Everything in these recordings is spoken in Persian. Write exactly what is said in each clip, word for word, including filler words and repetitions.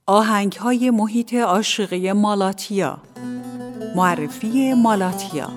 آهنگ‌های محیط عاشقی مالاتیا. معرفی مالاتیا.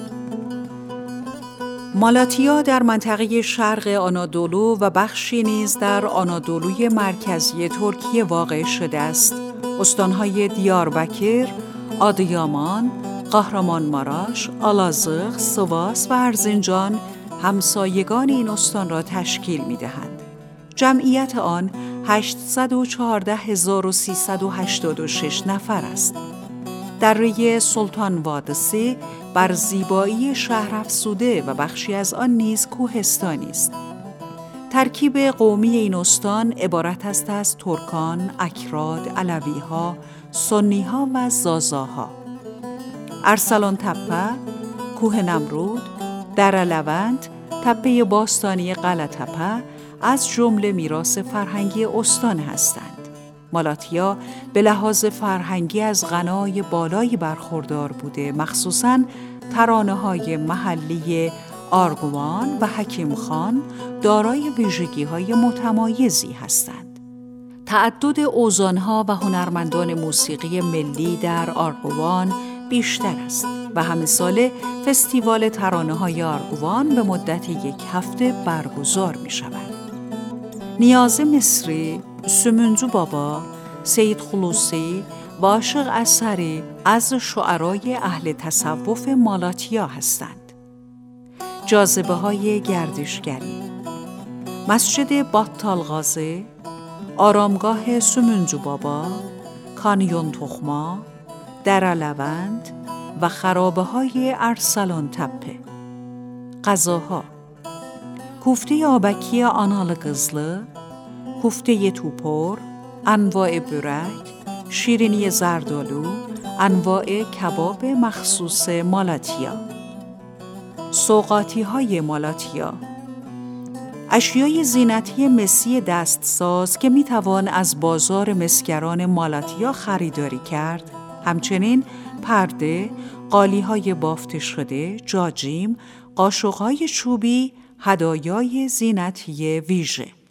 مالاتیا در منطقه شرق آنادولو و بخشی نیز در آنادولوی مرکزی ترکیه واقع شده است. استان‌های دیاربکر، آدیامان، قهرمانمارش، آلازق، سواس و ارزنجان همسایگان این استان را تشکیل می‌دهند. جمعیت آن هشتصد و چهارده هزار و سیصد و هشتاد و شش نفر است. دره سلطان وادسی بر زیبایی شهر افزوده و بخشی از آن نیز کوهستانی است. ترکیب قومی این استان عبارت است از ترکان، اکراد، علوی‌ها، سنی‌ها و زازاها. ارسلان تپه، کوه نمرود، دره لوند، تپه باستانی قلعه تپه از جمله میراث فرهنگی استان هستند. مالاتیا به لحاظ فرهنگی از غنای بالایی برخوردار بوده، مخصوصاً ترانه‌های محلی آرگوان و حکیم خان دارای ویژگی‌های متمایزی هستند. تعدد اوزان‌ها و هنرمندان موسیقی ملی در آرگوان بیشتر است و همه ساله فستیوال ترانه‌های آرگوان به مدت یک هفته برگزار می‌شود. نیاز مصری، سمنجو بابا، سید خلوصی و عاشق اثری از شعرای اهل تصوف مالاتیا هستند. جاذبه‌های گردشگری: مسجد باتالغازه، آرامگاه سمنجو بابا، کانیون تخما، دره لوند و خرابه‌های ارسلان تپه. غذاها: کوفته آبکی آنال قزlı، کوفته توپر، انواع برک، شیرینی زردآلو، انواع کباب مخصوص مالاتیا. سوغاتی های مالاتیا: اشیای زینتی مسی دستساز که می توان از بازار مسگران مالاتیا خریداری کرد، همچنین پرده، قالی های بافته شده، جاجیم، قاشق های چوبی، هدایای زینتی ویژه.